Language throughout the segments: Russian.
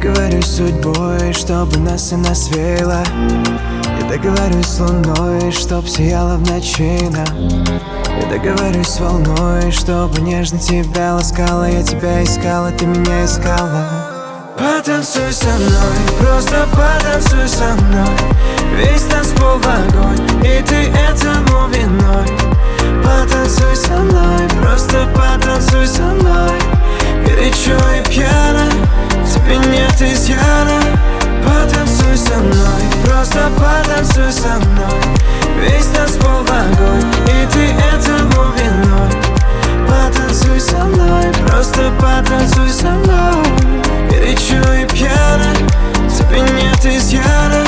договорюсь с судьбой, чтобы нас и нас веяло. Я договорюсь с луной, чтоб сияла в ночи нам. Я договорюсь с волной, чтобы нежно тебя ласкала. Я тебя искала, ты меня искала. Потанцуй со мной, просто потанцуй со мной. Весь танцпол в огонь, и ты этому виной. Потанцуй со мной, просто потанцуй со мной. Горячо и пьяно, в тебе нет изъяна. Потанцуй со мной, просто потанцуй со мной. Весь танцпол в огонь, и ты этому виной. Потанцуй со мной, просто потанцуй со мной. Горячо и пьяно, в тебе нет изъяна.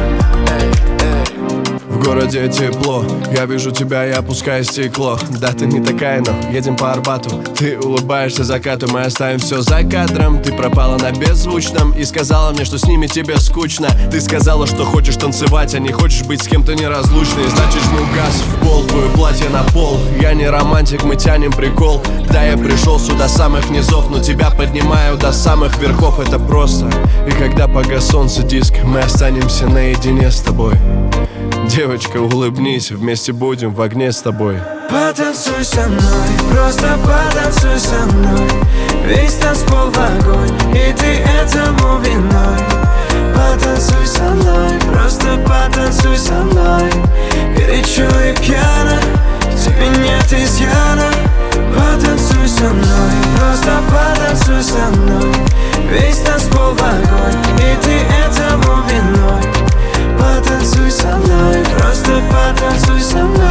В городе тепло, я вижу тебя и опускаю стекло. Да, ты не такая, но едем по Арбату. Ты улыбаешься закату, мы оставим все за кадром. Ты пропала на беззвучном и сказала мне, что с ними тебе скучно. Ты сказала, что хочешь танцевать, а не хочешь быть с кем-то неразлучной. Значит, жму газ в пол, твое платье на пол. Я не романтик, мы тянем прикол. Да, я пришел сюда с самых низов, но тебя поднимаю до самых верхов. Это просто. И когда погас солнце диск, мы останемся наедине с тобой. Девочка, улыбнись, вместе будем в огне с тобой. Потанцуй со мной, просто потанцуй со мной. Весь танцпол в огонь, и ты этому виной. Потанцуй со мной, просто потанцуй со мной. Горячо и пьяно, в тебе нет изъяна. Потанцуй со мной, просто потанцуй со мной. Весь танцпол в огонь, и ты этому виной. Потанцуй со мной, просто потанцуй со мной.